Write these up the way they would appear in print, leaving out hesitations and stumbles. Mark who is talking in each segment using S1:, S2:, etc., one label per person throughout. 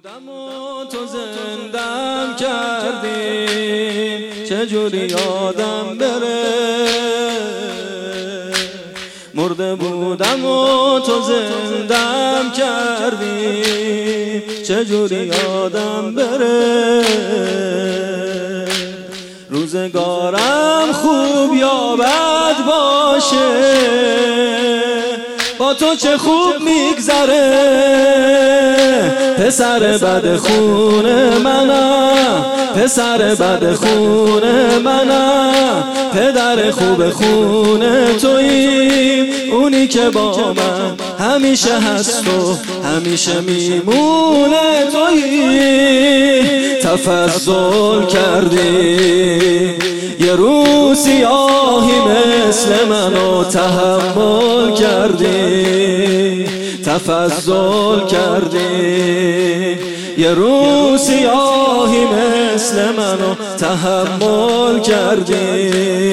S1: بودم و تو زندم کردی، چجوری یادم بره. مرده بودم و تو زندم کردی، چجوری یادم بره. روزگارم خوب یا بد باشه، با تو چه خوب میگذره. پسر بد خون منم، پسر بد خون منم، پدر خوب خون تویی، اونی که با من همیشه هست و همیشه میمونه تویی. تفضل کردی یه روز سیاهی مثل منو تحمل کردی، تفضل کردی یه روز سیاهی مثل منو تحمل کردی.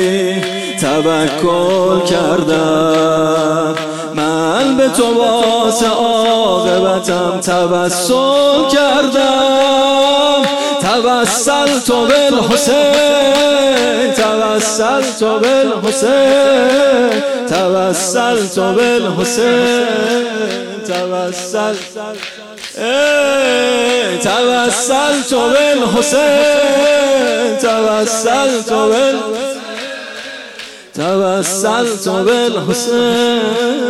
S1: توکل کردم من به تو واسه عاقبتم، توسل کردم. توسلت بالحسین، توسلت بالحسین، توسلت بالحسین، توسلت بالحسین، توسلت بالحسین.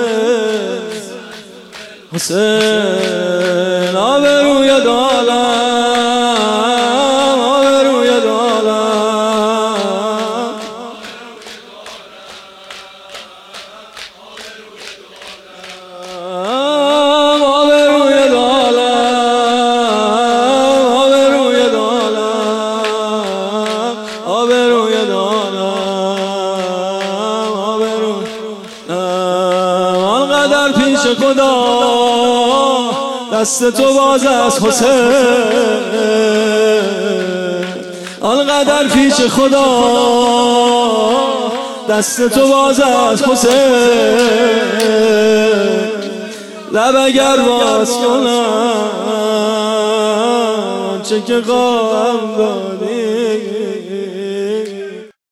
S1: حسین آبروی دالم، آبروی دالم، آبروی دالم، آبروی دالم، آبروی دالم، آبروی آنقدر پیش خدا دست تو باز است حسین، آنقدر پیش خدا دست تو باز است حسین. لب اگر باز کنم چه که غم دادی